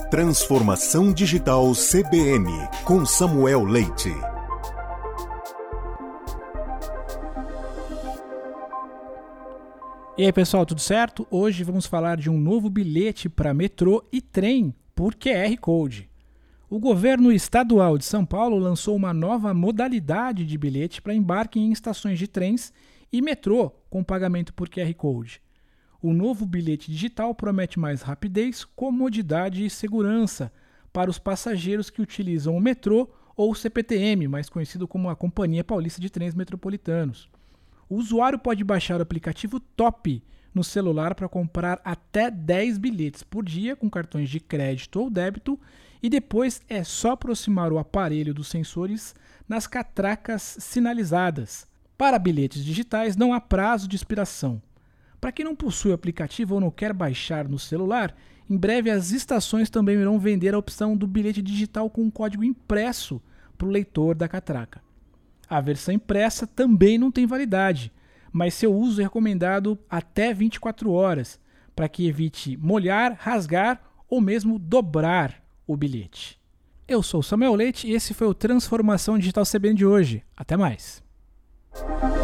Transformação Digital CBN, com Samuel Leite. E aí pessoal, tudo certo? Hoje vamos falar de um novo bilhete para metrô e trem por QR Code. O governo estadual de São Paulo lançou uma nova modalidade de bilhete para embarque em estações de trens e metrô com pagamento por QR Code. O novo bilhete digital promete mais rapidez, comodidade e segurança para os passageiros que utilizam o metrô ou o CPTM, mais conhecido como a Companhia Paulista de Trens Metropolitanos. O usuário pode baixar o aplicativo Top no celular para comprar até 10 bilhetes por dia com cartões de crédito ou débito e depois é só aproximar o aparelho dos sensores nas catracas sinalizadas. Para bilhetes digitais não há prazo de expiração. Para quem não possui o aplicativo ou não quer baixar no celular, em breve as estações também irão vender a opção do bilhete digital com um código impresso para o leitor da catraca. A versão impressa também não tem validade, mas seu uso é recomendado até 24 horas, para que evite molhar, rasgar ou mesmo dobrar o bilhete. Eu sou o Samuel Leite e esse foi o Transformação Digital CBN de hoje. Até mais!